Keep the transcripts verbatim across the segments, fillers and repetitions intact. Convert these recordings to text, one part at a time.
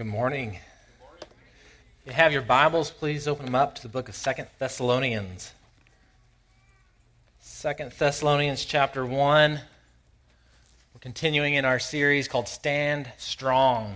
Good morning. If you have your Bibles, please open them up to the book of Second Thessalonians. Second Thessalonians chapter one. We're continuing in our series called Stand Strong.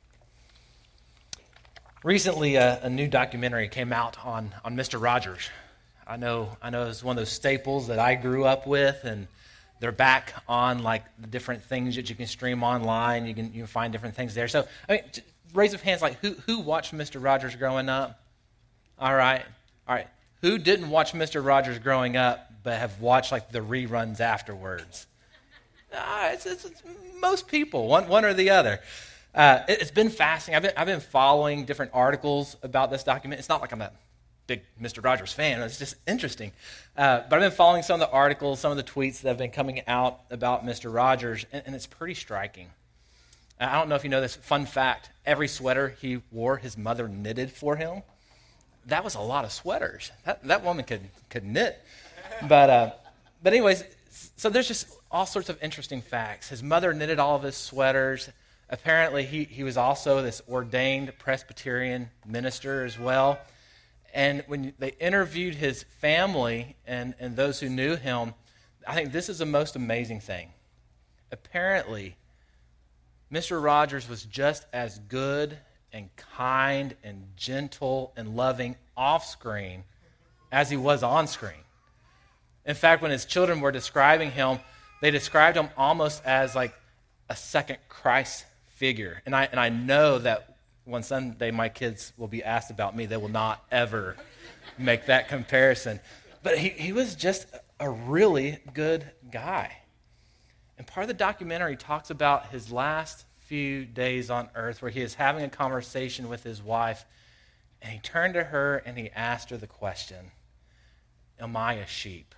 Recently, a, a new documentary came out on, on Mister Rogers. I know, I know it's one of those staples that I grew up with, and they're back on like the different things that you can stream online. You can you can find different things there. So, I mean, raise of hands, like who who watched Mister Rogers growing up? All right, all right. Who didn't watch Mister Rogers growing up, but have watched like the reruns afterwards? Uh, it's, it's, it's most people, one one or the other. Uh, it, it's been fascinating. I've been I've been following different articles about this document. It's not like I'm a big Mister Rogers fan. It's just interesting. Uh, but I've been following some of the articles, some of the tweets that have been coming out about Mister Rogers, and, and it's pretty striking. I don't know if you know this, fun fact, every sweater he wore, his mother knitted for him. That was a lot of sweaters. That, that woman could, could knit. But uh, but anyways, so there's just all sorts of interesting facts. His mother knitted all of his sweaters. Apparently, he, he was also this ordained Presbyterian minister as well. And when they interviewed his family and, and those who knew him, I think this is the most amazing thing. Apparently, Mister Rogers was just as good and kind and gentle and loving off screen as he was on screen. In fact, when his children were describing him, they described him almost as like a second Christ figure. And I and I know that when someday my kids will be asked about me, they will not ever make that comparison. But he, he was just a really good guy. And part of the documentary talks about his last few days on earth where he is having a conversation with his wife, and he turned to her and he asked her the question, am I a sheep?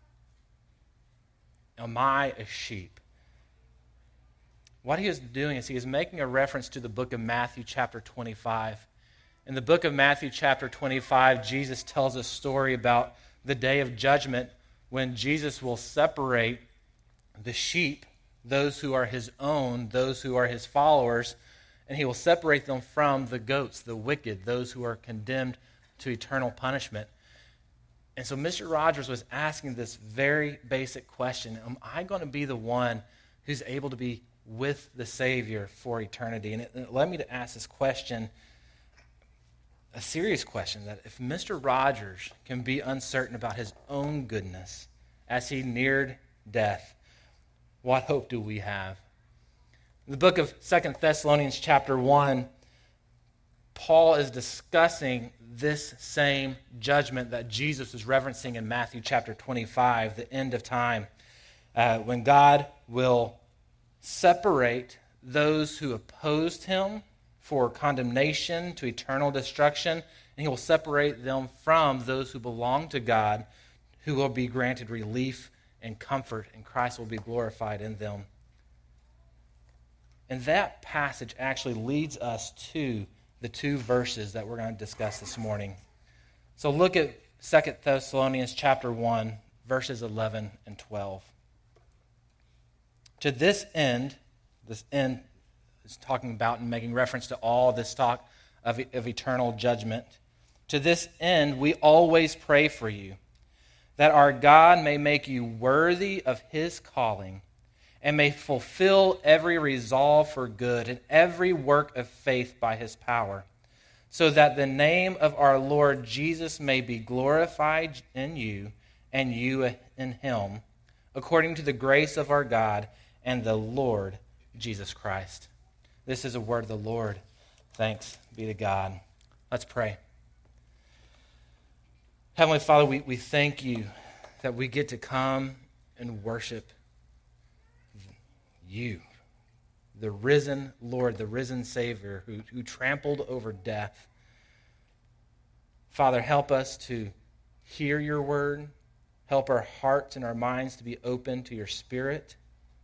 Am I a sheep? What he is doing is he is making a reference to the book of Matthew chapter twenty-five. In the book of Matthew chapter twenty-five, Jesus tells a story about the day of judgment when Jesus will separate the sheep, those who are his own, those who are his followers, and he will separate them from the goats, the wicked, those who are condemned to eternal punishment. And so Mister Rogers was asking this very basic question, am I going to be the one who's able to be with the Savior for eternity? And it, it led me to ask this question, a serious question, that if Mister Rogers can be uncertain about his own goodness as he neared death, what hope do we have? In the book of Second Thessalonians chapter one, Paul is discussing this same judgment that Jesus was referencing in Matthew chapter twenty-five, the end of time, uh, when God will separate those who opposed him for condemnation to eternal destruction, and he will separate them from those who belong to God, who will be granted relief and comfort, and Christ will be glorified in them. And that passage actually leads us to the two verses that we're going to discuss this morning. So look at Second Thessalonians chapter one, verses eleven and twelve. To this end, this end is talking about and making reference to all this talk of, of eternal judgment. To this end, we always pray for you, that our God may make you worthy of his calling and may fulfill every resolve for good and every work of faith by his power, so that the name of our Lord Jesus may be glorified in you and you in him, according to the grace of our God and the Lord Jesus Christ. This is a word of the Lord. Thanks be to God. Let's pray. Heavenly Father, we, we thank you that we get to come and worship you, the risen Lord, the risen Savior who, who trampled over death. Father, help us to hear your word. Help our hearts and our minds to be open to your Spirit.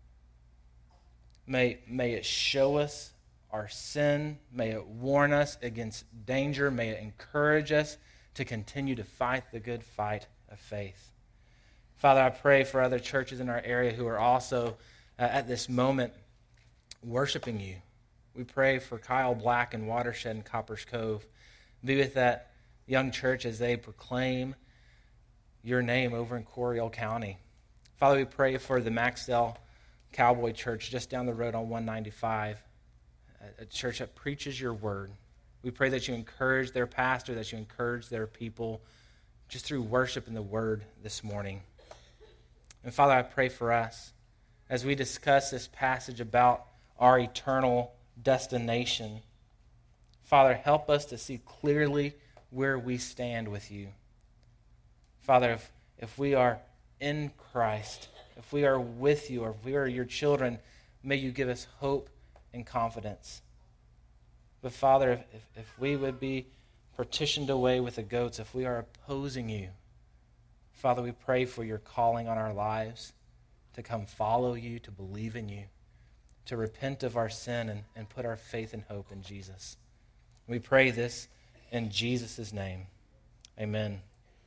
May, may it show us our sin. May it warn us against danger. May it encourage us to continue to fight the good fight of faith. Father, I pray for other churches in our area who are also uh, at this moment worshiping you We pray for Kyle Black and Watershed and Coppers Cove. Be with that young church as they proclaim your name over in Coryell County. Father, we pray for the Maxdale Cowboy Church just down the road on one ninety-five, a church that preaches your word. We pray that you encourage their pastor, that you encourage their people just through worship and the word this morning. And Father, I pray for us as we discuss this passage about our eternal destination. Father, help us to see clearly where we stand with you. Father, if, if we are in Christ, if we are with you, or if we are your children, may you give us hope and confidence. But Father, if, if, if we would be partitioned away with the goats, if we are opposing you, Father, we pray for your calling on our lives to come follow you, to believe in you, to repent of our sin and, and put our faith and hope in Jesus. We pray this in Jesus' name. Amen.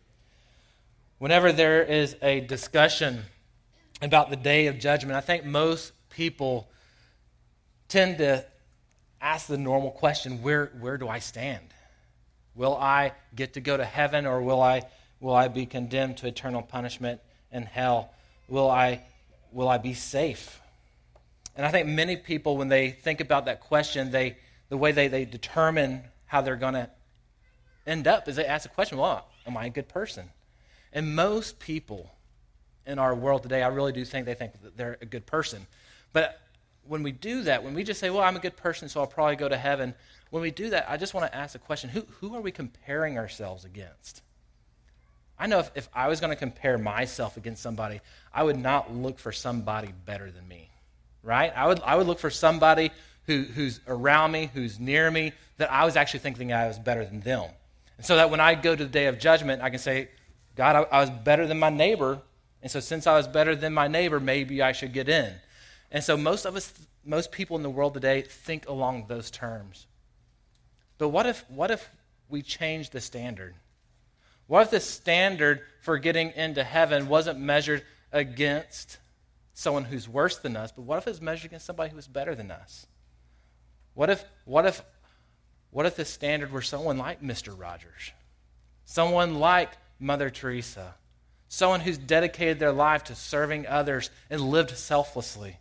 Whenever there is a discussion about the day of judgment, I think most people tend to ask the normal question, where, where do I stand? Will I get to go to heaven, or will I will I be condemned to eternal punishment in hell? Will I will I be safe? And I think many people, when they think about that question, they the way they, they determine how they're going to end up is they ask the question, well, am I a good person? And most people in our world today, I really do think they think that they're a good person. But when we do that, when we just say, well, I'm a good person, so I'll probably go to heaven, when we do that, I just want to ask the question, who, who are we comparing ourselves against? I know if, if I was going to compare myself against somebody, I would not look for somebody better than me, right? I would I would look for somebody who, who's around me, who's near me, that I was actually thinking I was better than them. And so that when I go to the day of judgment, I can say, God, I, I was better than my neighbor, and so since I was better than my neighbor, maybe I should get in. And so most of us, most people in the world today think along those terms. But what if what if we change the standard? What if the standard for getting into heaven wasn't measured against someone who's worse than us, but what if it's measured against somebody who's better than us? What if what if what if the standard were someone like Mister Rogers? Someone like Mother Teresa? Someone who's dedicated their life to serving others and lived selflessly?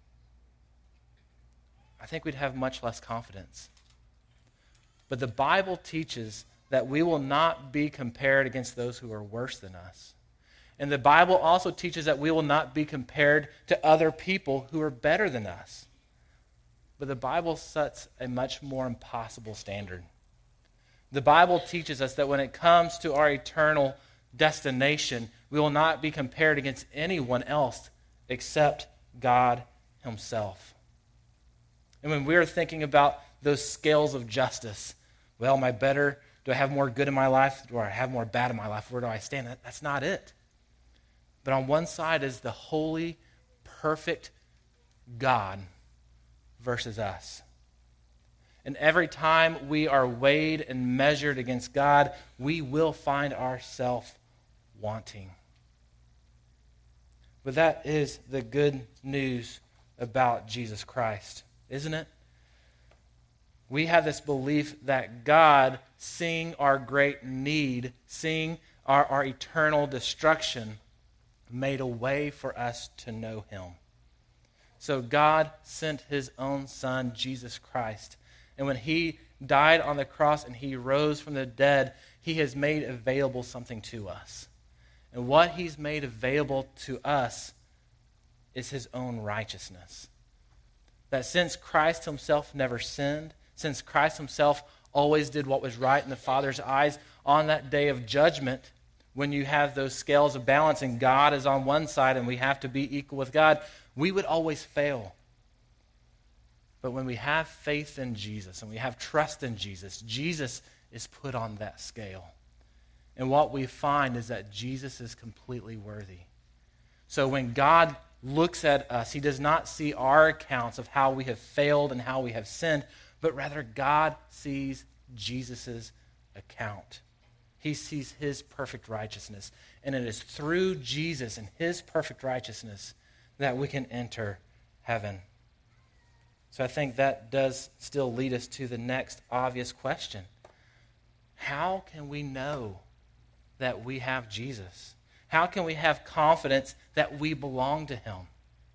I think we'd have much less confidence. But the Bible teaches that we will not be compared against those who are worse than us. And the Bible also teaches that we will not be compared to other people who are better than us. But the Bible sets a much more impossible standard. The Bible teaches us that when it comes to our eternal destination, we will not be compared against anyone else except God himself. And when we're thinking about those scales of justice, well, am I better? Do I have more good in my life? Do I have more bad in my life? Where do I stand? That, that's not it. But on one side is the holy, perfect God versus us. And every time we are weighed and measured against God, we will find ourselves wanting. But that is the good news about Jesus Christ, isn't it? We have this belief that God, seeing our great need, seeing our, our eternal destruction, made a way for us to know him. So God sent his own son, Jesus Christ. And when he died on the cross and he rose from the dead, he has made available something to us. And what he's made available to us is his own righteousness. That since Christ himself never sinned, since Christ himself always did what was right in the Father's eyes, on that day of judgment, when you have those scales of balance and God is on one side and we have to be equal with God, we would always fail. But when we have faith in Jesus and we have trust in Jesus, Jesus is put on that scale. And what we find is that Jesus is completely worthy. So when God looks at us, he does not see our accounts of how we have failed and how we have sinned, but rather God sees Jesus' account. He sees his perfect righteousness. And it is through Jesus and his perfect righteousness that we can enter heaven. So I think that does still lead us to the next obvious question. How can we know that we have Jesus? How can we have confidence that we belong to him?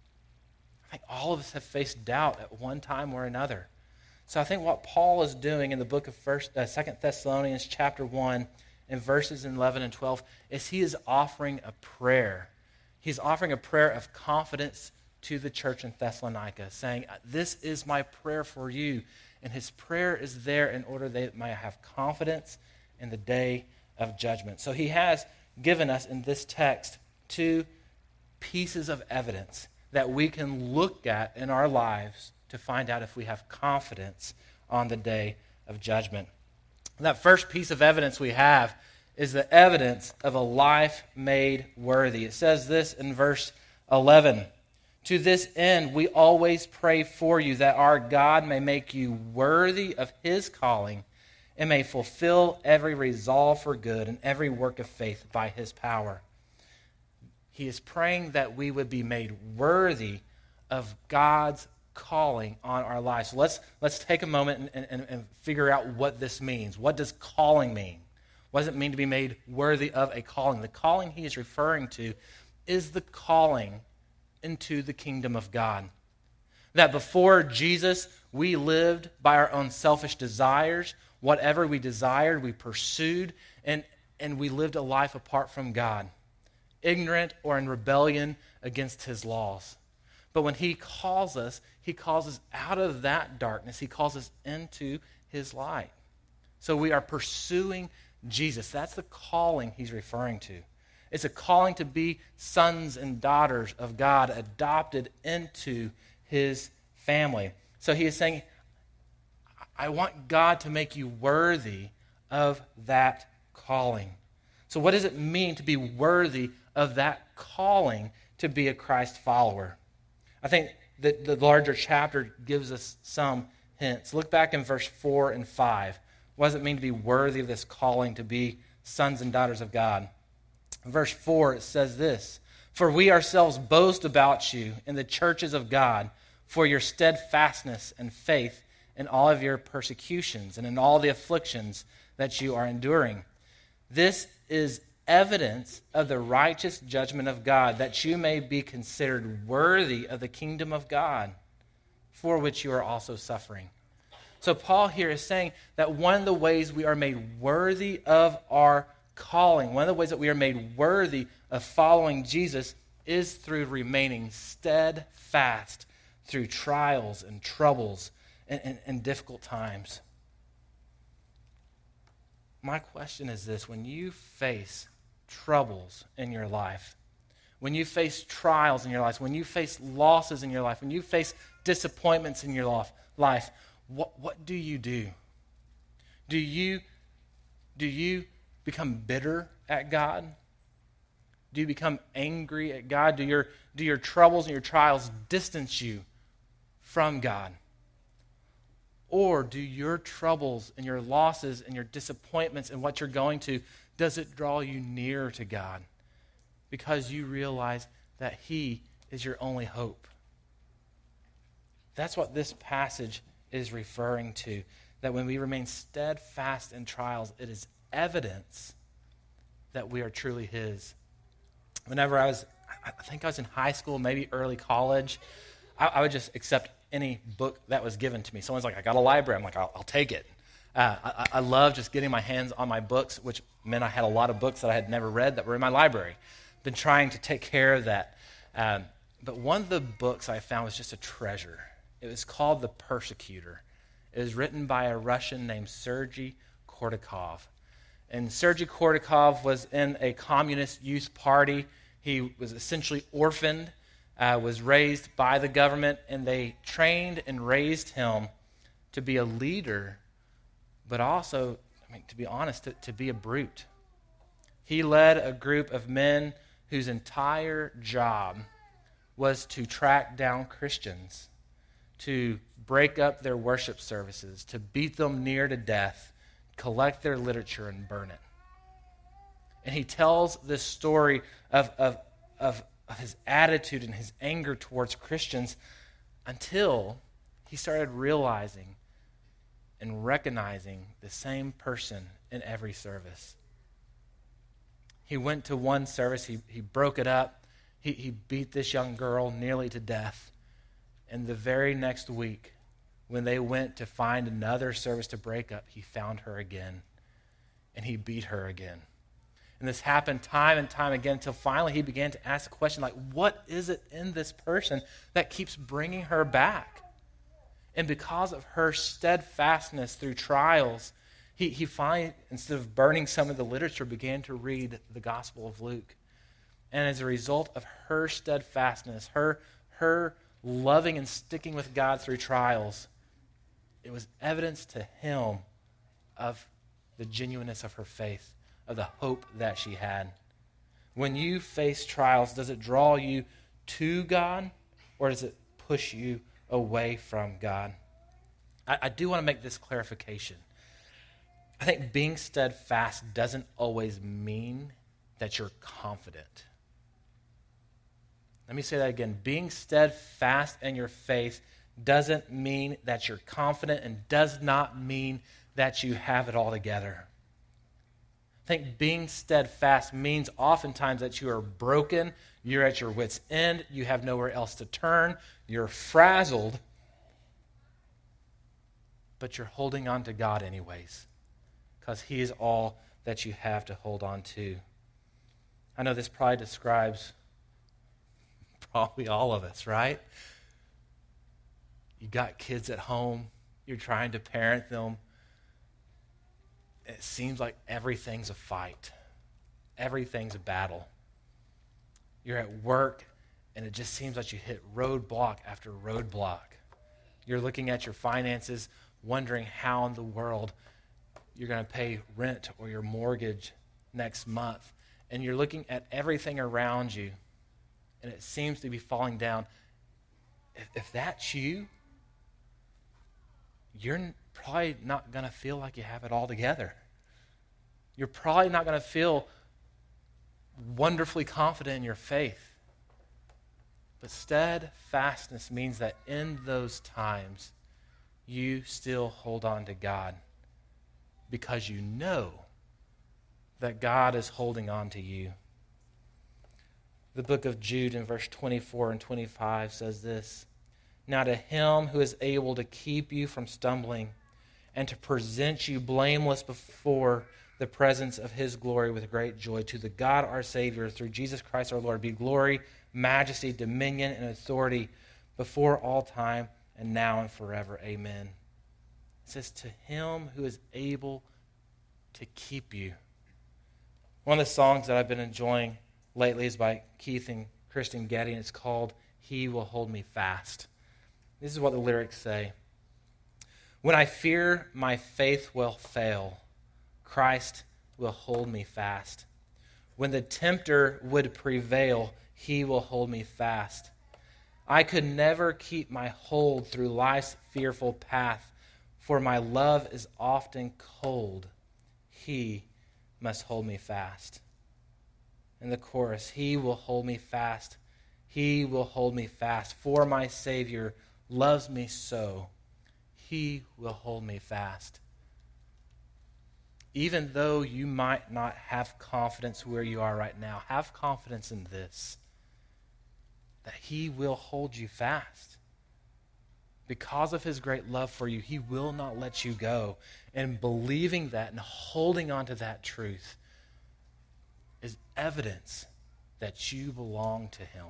I think all of us have faced doubt at one time or another. So I think what Paul is doing in the book of First, uh, Second Thessalonians chapter one, in verses eleven and twelve, is he is offering a prayer. He's offering a prayer of confidence to the church in Thessalonica, saying, this is my prayer for you. And his prayer is there in order they might have confidence in the day of judgment. So he has given us in this text two pieces of evidence that we can look at in our lives to find out if we have confidence on the day of judgment. That first piece of evidence we have is the evidence of a life made worthy. It says this in verse eleven. To this end, we always pray for you that our God may make you worthy of his calling and may fulfill every resolve for good and every work of faith by his power. He is praying that we would be made worthy of God's calling on our lives. So let's, let's take a moment and, and, and figure out what this means. What does calling mean? What does it mean to be made worthy of a calling? The calling he is referring to is the calling into the kingdom of God. That before Jesus, we lived by our own selfish desires. Whatever we desired, we pursued, and, and we lived a life apart from God, ignorant or in rebellion against his laws. But when he calls us, he calls us out of that darkness. He calls us into his light. So we are pursuing Jesus. That's the calling he's referring to. It's a calling to be sons and daughters of God, adopted into his family. So he is saying, I want God to make you worthy of that calling. So what does it mean to be worthy of that calling to be a Christ follower? I think that the larger chapter gives us some hints. Look back in verse four and five. What does it mean to be worthy of this calling to be sons and daughters of God? In verse four, it says this, for we ourselves boast about you in the churches of God for your steadfastness and faith in all of your persecutions and in all the afflictions that you are enduring. This is evidence of the righteous judgment of God, that you may be considered worthy of the kingdom of God, for which you are also suffering. So Paul here is saying that one of the ways we are made worthy of our calling, one of the ways that we are made worthy of following Jesus is through remaining steadfast through trials and troubles and, and, and difficult times. My question is this: when you face troubles in your life, when you face trials in your life, when you face losses in your life, when you face disappointments in your life, what, what do you do? Do you, do you become bitter at God? Do you become angry at God? Do your, do your troubles and your trials distance you from God? Or do your troubles and your losses and your disappointments and what you're going to, does it draw you nearer to God? Because you realize that he is your only hope. That's what this passage is referring to. That when we remain steadfast in trials, it is evidence that we are truly his. Whenever I was, I think I was in high school, maybe early college, I, I would just accept any book that was given to me. Someone's like, I got a library. I'm like, I'll, I'll take it. Uh, I, I love just getting my hands on my books, which meant I had a lot of books that I had never read that were in my library. Been trying to take care of that. Um, but one of the books I found was just a treasure. It was called The Persecutor. It was written by a Russian named Sergei Kordakov. And Sergei Kordakov was in a communist youth party. He was essentially orphaned, uh, was raised by the government, and they trained and raised him to be a leader, but also, I mean, to be honest, to, to be a brute. He led a group of men whose entire job was to track down Christians, to break up their worship services, to beat them near to death, collect their literature, and burn it. And he tells this story of, of, of, of his attitude and his anger towards Christians until he started realizing and recognizing the same person in every service. He went to one service, he, he broke it up, he, he beat this young girl nearly to death. And the very next week, when they went to find another service to break up, he found her again, and he beat her again. And this happened time and time again until finally he began to ask the question, like, what is it in this person that keeps bringing her back? And because of her steadfastness through trials, he, he finally, instead of burning some of the literature, began to read the Gospel of Luke. And as a result of her steadfastness, her, her loving and sticking with God through trials, it was evidence to him of the genuineness of her faith, of the hope that she had. When you face trials, does it draw you to God, or does it push you away from God? I, I do want to make this clarification. I think being steadfast doesn't always mean that you're confident. Let me say that again. Being steadfast in your faith doesn't mean that you're confident and does not mean that you have it all together. I think being steadfast means oftentimes that you are broken, you're at your wit's end, you have nowhere else to turn, you're frazzled, but you're holding on to God anyways, because he is all that you have to hold on to. I know this probably describes probably all of us, right? You got kids at home, you're trying to parent them. It seems like everything's a fight. Everything's a battle. You're at work, and it just seems like you hit roadblock after roadblock. You're looking at your finances, wondering how in the world you're going to pay rent or your mortgage next month. And you're looking at everything around you, and it seems to be falling down. If, if that's you, you're probably not going to feel like you have it all together. You're probably not going to feel wonderfully confident in your faith. But steadfastness means that in those times, you still hold on to God because you know that God is holding on to you. The book of Jude in verse twenty-four and twenty-five says this: "Now to him who is able to keep you from stumbling and to present you blameless before the presence of his glory with great joy, to the God our Savior, through Jesus Christ our Lord, be glory, majesty, dominion, and authority before all time and now and forever. Amen." It says, to him who is able to keep you. One of the songs that I've been enjoying lately is by Keith and Kristen Getty, and it's called "He Will Hold Me Fast." This is what the lyrics say. "When I fear my faith will fail, Christ will hold me fast. When the tempter would prevail, he will hold me fast. I could never keep my hold through life's fearful path, for my love is often cold. He must hold me fast." In the chorus, "He will hold me fast. He will hold me fast. For my Savior loves me so. He will hold me fast." Even though you might not have confidence where you are right now, have confidence in this, that he will hold you fast. Because of his great love for you, he will not let you go. And believing that and holding on to that truth is evidence that you belong to him.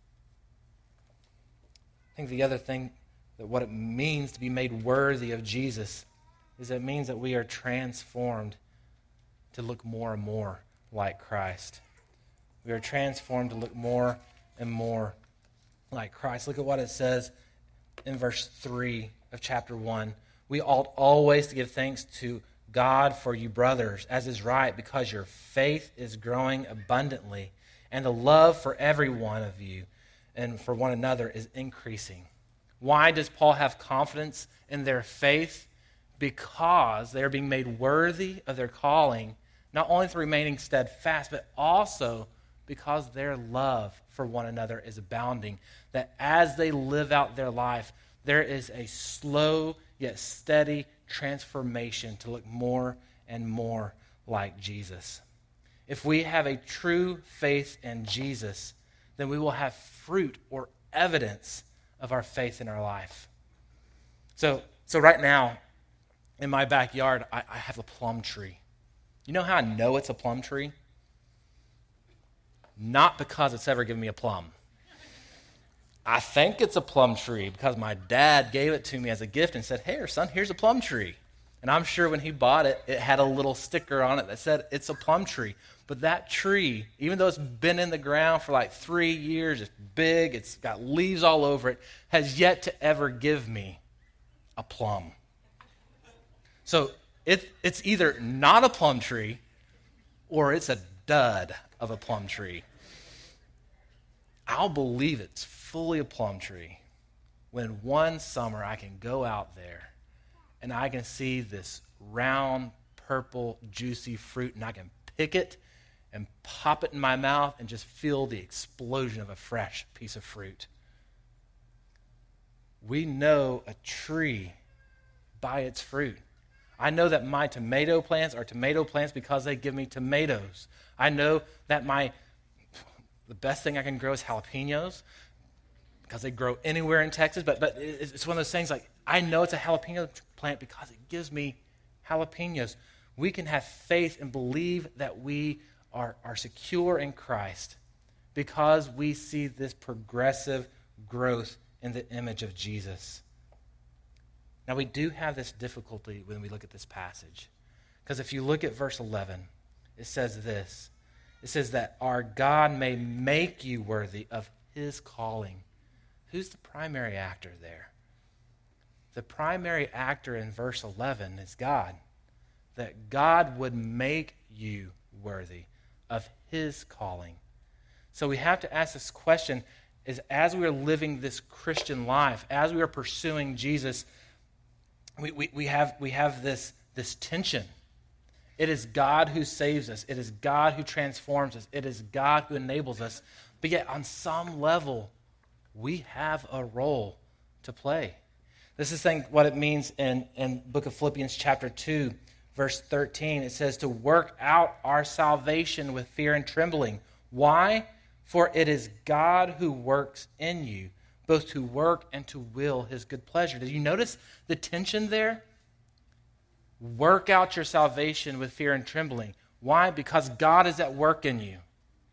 I think the other thing, that what it means to be made worthy of Jesus, is it means that we are transformed to look more and more like Christ. We are transformed to look more and more like Christ. Look at what it says in verse three of chapter one. "We ought always to give thanks to God for you, brothers, as is right, because your faith is growing abundantly, and the love for every one of you and for one another is increasing." Why does Paul have confidence in their faith? Because they are being made worthy of their calling, not only through remaining steadfast, but also because their love for one another is abounding. That as they live out their life, there is a slow yet steady transformation to look more and more like Jesus. If we have a true faith in Jesus, then we will have fruit or evidence of our faith in our life. So, so right now, in my backyard, I, I have a plum tree. You know how I know it's a plum tree? Not because it's ever given me a plum. I think it's a plum tree because my dad gave it to me as a gift and said, "Hey, son, here's a plum tree." And I'm sure when he bought it, it had a little sticker on it that said it's a plum tree. But that tree, even though it's been in the ground for like three years, it's big, it's got leaves all over it, has yet to ever give me a plum. So it, it's either not a plum tree or it's a dud of a plum tree. I'll believe it's fully a plum tree when one summer I can go out there and I can see this round, purple, juicy fruit, and I can pick it and pop it in my mouth and just feel the explosion of a fresh piece of fruit. We know a tree by its fruit. I know that my tomato plants are tomato plants because they give me tomatoes. I know that my the best thing I can grow is jalapenos because they grow anywhere in Texas, but but it's one of those things like I know it's a jalapeno plant because it gives me jalapenos. We can have faith and believe that we are, are secure in Christ because we see this progressive growth in the image of Jesus. Now, we do have this difficulty when we look at this passage because if you look at verse eleven, it says this. It says that our God may make you worthy of his calling. Who's the primary actor there? The primary actor in verse eleven is God. That God would make you worthy of his calling. So we have to ask this question, is as we are living this Christian life, as we are pursuing Jesus, we, we, we have, we have this, this tension. It is God who saves us. It is God who transforms us. It is God who enables us. But yet, on some level, we have a role to play. This is saying what it means in, in book of Philippians chapter two, verse thirteen. It says to work out our salvation with fear and trembling. Why? For it is God who works in you, both to work and to will his good pleasure. Did you notice the tension there? Work out your salvation with fear and trembling. Why? Because God is at work in you.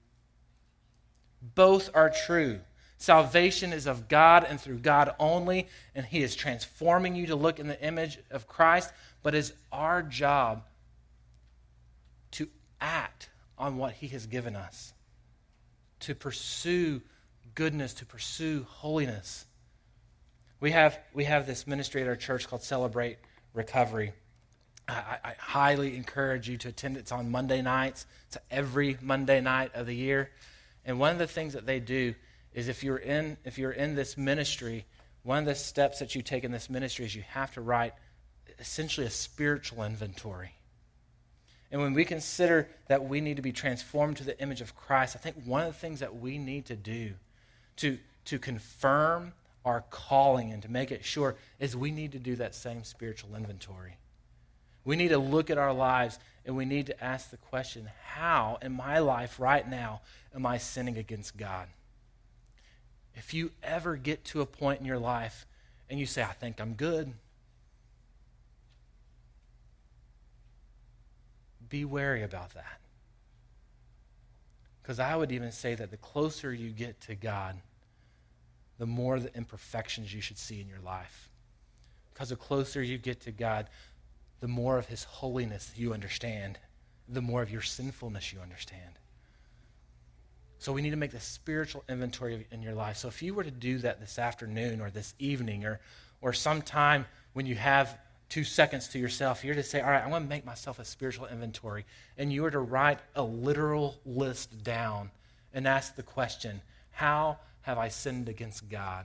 Both are true. Salvation is of God and through God only, and he is transforming you to look in the image of Christ, but it's our job to act on what he has given us, to pursue goodness, to pursue holiness. We have, we have this ministry at our church called Celebrate Recovery. I, I highly encourage you to attend. It's on Monday nights. It's every Monday night of the year. And one of the things that they do is if you're in if you're in this ministry, one of the steps that you take in this ministry is you have to write essentially a spiritual inventory. And when we consider that we need to be transformed to the image of Christ, I think one of the things that we need to do to, to confirm our calling and to make it sure is we need to do that same spiritual inventory. We need to look at our lives and we need to ask the question, how in my life right now am I sinning against God? If you ever get to a point in your life and you say, I think I'm good, be wary about that. Because I would even say that the closer you get to God, the more the imperfections you should see in your life. Because the closer you get to God, the more of his holiness you understand, the more of your sinfulness you understand. So we need to make the spiritual inventory in your life. So if you were to do that this afternoon or this evening or or sometime when you have two seconds to yourself, you're to say, all right, I'm going to make myself a spiritual inventory. And you are to write a literal list down and ask the question, how have I sinned against God?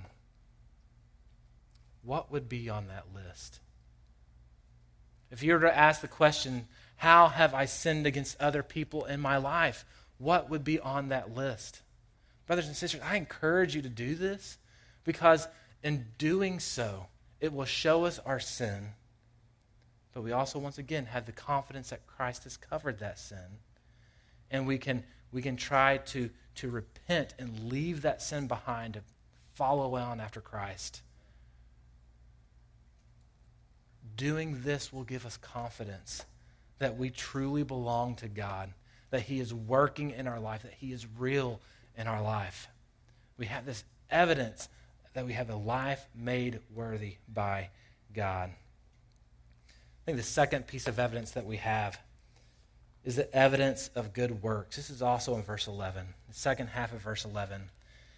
What would be on that list? If you were to ask the question, how have I sinned against other people in my life? What would be on that list? Brothers and sisters, I encourage you to do this because In doing so, it will show us our sin, but we also, once again, have the confidence that Christ has covered that sin. And we can we can try to, to repent and leave that sin behind, to follow on after Christ. Doing this will give us confidence that we truly belong to God, that he is working in our life, that he is real in our life. We have this evidence that we have a life made worthy by God. I think the second piece of evidence that we have is the evidence of good works. This is also in verse eleven, the second half of verse eleven.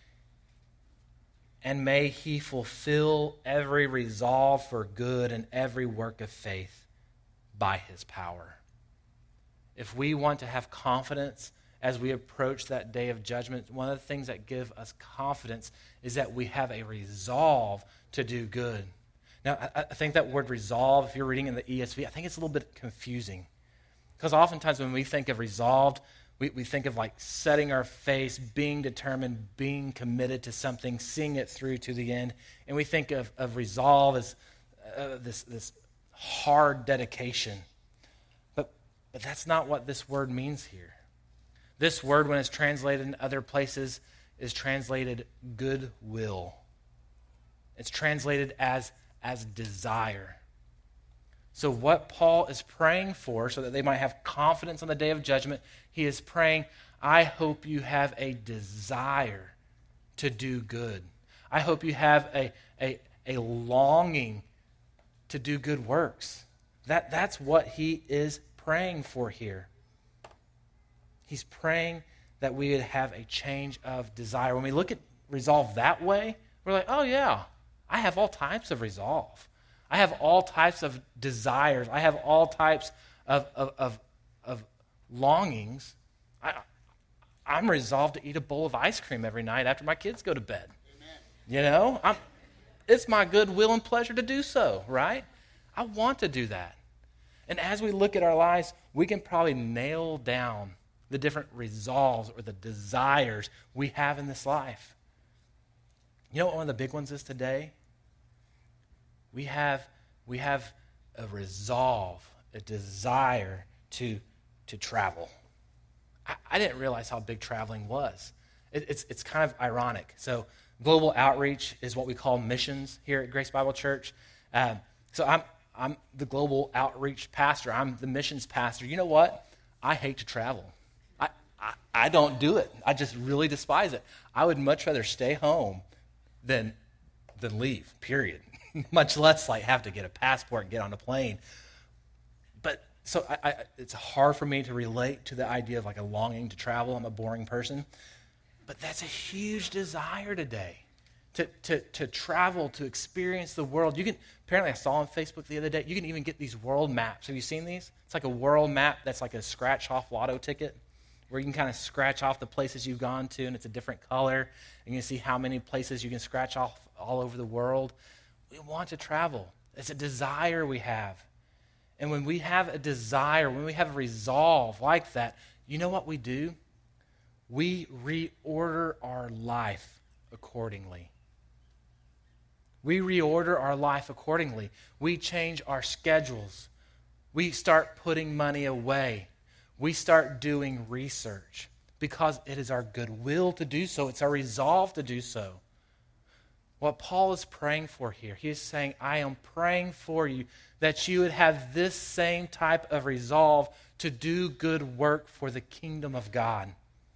And may he fulfill every resolve for good and every work of faith by his power. If we want to have confidence as we approach that day of judgment, one of the things that give us confidence is that we have a resolve to do good. Now, I, I think that word resolve, if you're reading in the E S V, I think it's a little bit confusing. Because oftentimes when we think of resolved, we, we think of like setting our face, being determined, being committed to something, seeing it through to the end. And we think of, of resolve as uh, this, this hard dedication. But, but that's not what this word means here. This word, when it's translated in other places, is translated goodwill. It's translated as, as desire. So what Paul is praying for, so that they might have confidence on the day of judgment, he is praying, I hope you have a desire to do good. I hope you have a, a, a longing to do good works. That, that's what he is praying for here. He's praying that we would have a change of desire. When we look at resolve that way, we're like, oh yeah, I have all types of resolve. I have all types of desires. I have all types of, of, of, of longings. I, I'm resolved to eat a bowl of ice cream every night after my kids go to bed. Amen. You know, I'm, it's my good will and pleasure to do so, right? I want to do that. And as we look at our lives, we can probably nail down the different resolves or the desires we have in this life. You know what one of the big ones is today? We have, we have a resolve, a desire to, to travel. I, I didn't realize how big traveling was. It, it's, it's kind of ironic. So global outreach is what we call missions here at Grace Bible Church. Um, so I'm, I'm the global outreach pastor. I'm the missions pastor. You know what? I hate to travel. I, I, I don't do it. I just really despise it. I would much rather stay home than, than leave, period. Much less like have to get a passport and get on a plane. But so I, I, it's hard for me to relate to the idea of like a longing to travel. I'm a boring person. But that's a huge desire today, to, to, to travel, to experience the world. You can, apparently I saw on Facebook the other day, you can even get these world maps. Have you seen these? It's like a world map that's like a scratch-off lotto ticket, where you can kind of scratch off the places you've gone to, and it's a different color, and you can see how many places you can scratch off all over the world. We want to travel. It's a desire we have. And when we have a desire, when we have a resolve like that, you know what we do? We reorder our life accordingly. We reorder our life accordingly. We change our schedules. We start putting money away. We start doing research because it is our goodwill to do so. It's our resolve to do so. What Paul is praying for here, he is saying, I am praying for you that you would have this same type of resolve to do good work for the kingdom of God.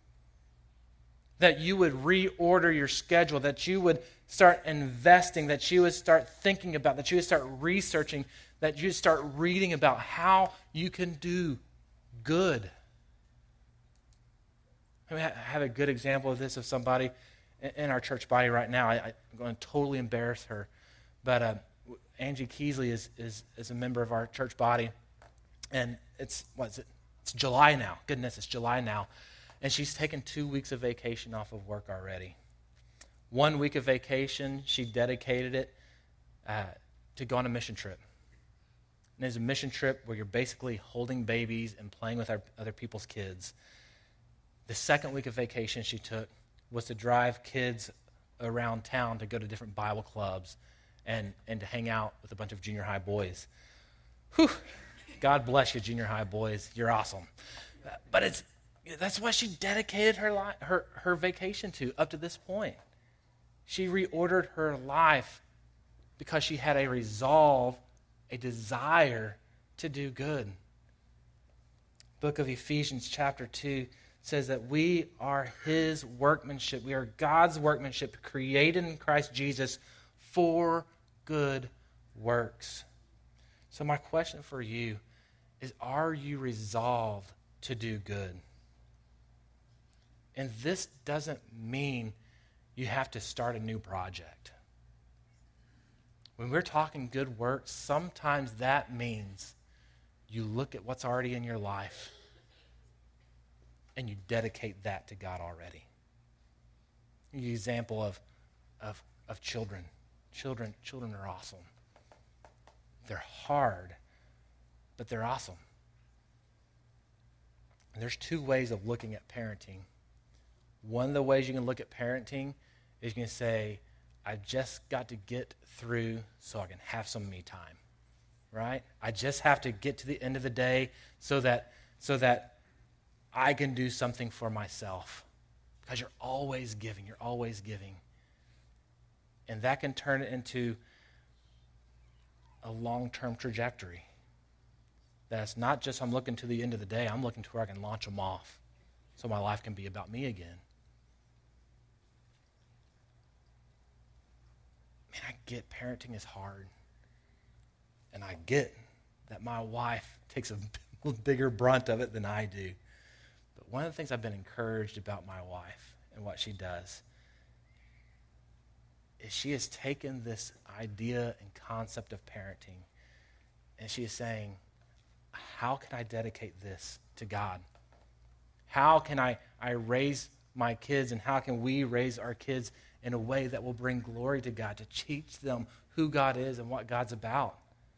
That you would reorder your schedule, that you would start investing, that you would start thinking about, that you would start researching, that you would start reading about how you can do good. I mean, I have a good example of this of somebody in our church body right now. I, I'm going to totally embarrass her. But uh, Angie Keesley is, is, is a member of our church body. And it's, what is it? It's July now. Goodness, it's July now. And she's taken two weeks of vacation off of work already. One week of vacation, she dedicated it uh, to go on a mission trip. And it's a mission trip where you're basically holding babies and playing with our, other people's kids. The second week of vacation she took was to drive kids around town to go to different Bible clubs and, and to hang out with a bunch of junior high boys. Whew. God bless you, junior high boys. You're awesome. But it's that's what she dedicated her, li- her, her vacation to up to this point. She reordered her life because she had a resolve, a desire to do good. Book of Ephesians chapter two says that we are his workmanship. We are God's workmanship created in Christ Jesus for good works. So my question for you is, are you resolved to do good? And this doesn't mean you have to start a new project. When we're talking good works, sometimes that means you look at what's already in your life and you dedicate that to God already. An example of, of, of children. Children, children are awesome. They're hard, but they're awesome. And there's two ways of looking at parenting. One of the ways you can look at parenting is you can say, I just got to get through so I can have some me time, right? I just have to get to the end of the day so that so that I can do something for myself. Because you're always giving, you're always giving. And that can turn it into a long-term trajectory. That's not just I'm looking to the end of the day, I'm looking to where I can launch them off so my life can be about me again. Man, I get parenting is hard. And I get that my wife takes a bigger brunt of it than I do. But one of the things I've been encouraged about my wife and what she does is she has taken this idea and concept of parenting and she is saying, how can I dedicate this to God? How can I, I raise my kids and how can we raise our kids in a way that will bring glory to God, to teach them who God is and what God's about?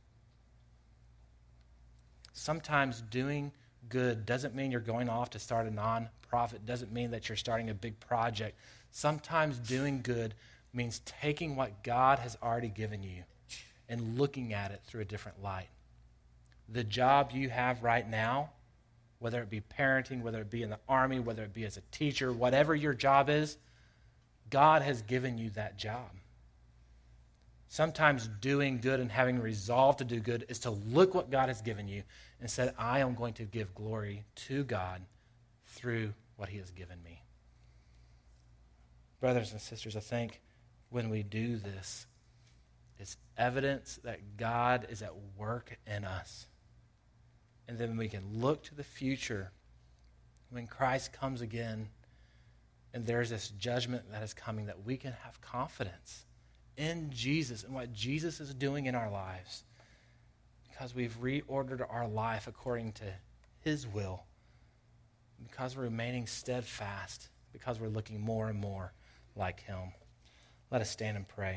Sometimes doing good doesn't mean you're going off to start a non-profit, doesn't mean that you're starting a big project. Sometimes doing good means taking what God has already given you and looking at it through a different light. The job you have right now, whether it be parenting, whether it be in the army, whether it be as a teacher, whatever your job is, God has given you that job. Sometimes doing good and having resolve to do good is to look what God has given you and say, I am going to give glory to God through what he has given me. Brothers and sisters, I think when we do this, it's evidence that God is at work in us. And then we can look to the future when Christ comes again and there's this judgment that is coming, that we can have confidence in Jesus and what Jesus is doing in our lives because we've reordered our life according to his will, because we're remaining steadfast, because we're looking more and more like him. Let us stand and pray.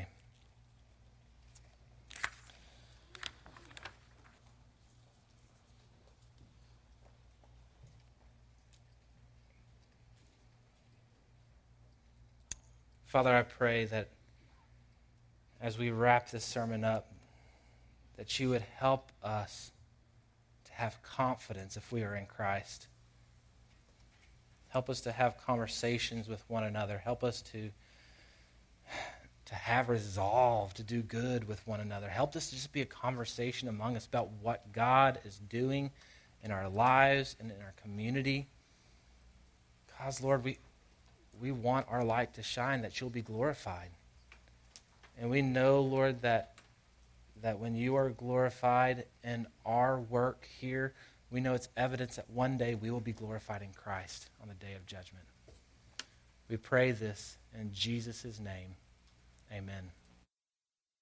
Father, I pray that as we wrap this sermon up, that you would help us to have confidence if we are in Christ. Help us to have conversations with one another. Help us to, to have resolve to do good with one another. Help this to just be a conversation among us about what God is doing in our lives and in our community. Because, Lord, we, we want our light to shine, that you'll be glorified. And we know, Lord, that that when you are glorified in our work here, we know it's evidence that one day we will be glorified in Christ on the day of judgment. We pray this in Jesus' name. Amen.